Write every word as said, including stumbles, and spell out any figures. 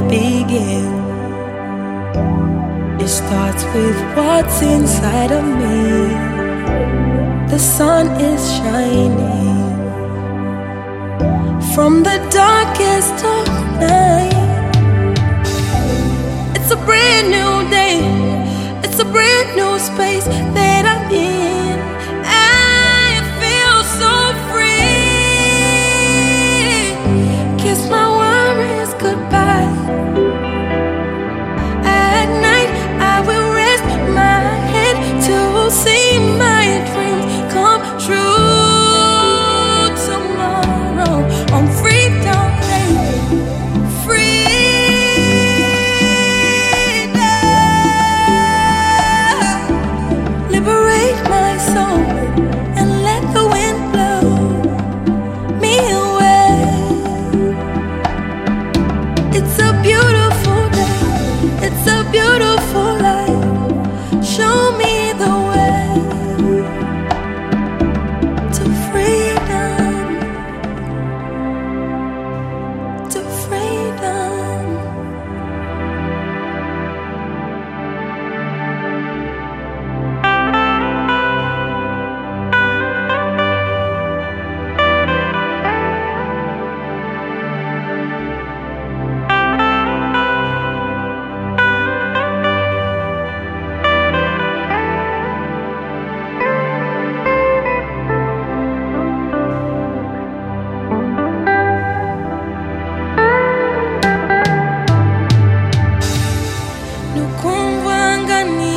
begin. It starts with what's inside of me. The sun is shining from the darkest of night. It's a brand new day. It's a brand new space that I'm in. I feel so free. Kiss my worries goodbye. At night I will rest my head to see my dreams come true. Tomorrow on Freedom Day. Liberate my soul and let the wind blow me away. It's a beautiful day. It's a beautiful life. Show me the way to freedom. To freedom. Nukumvangani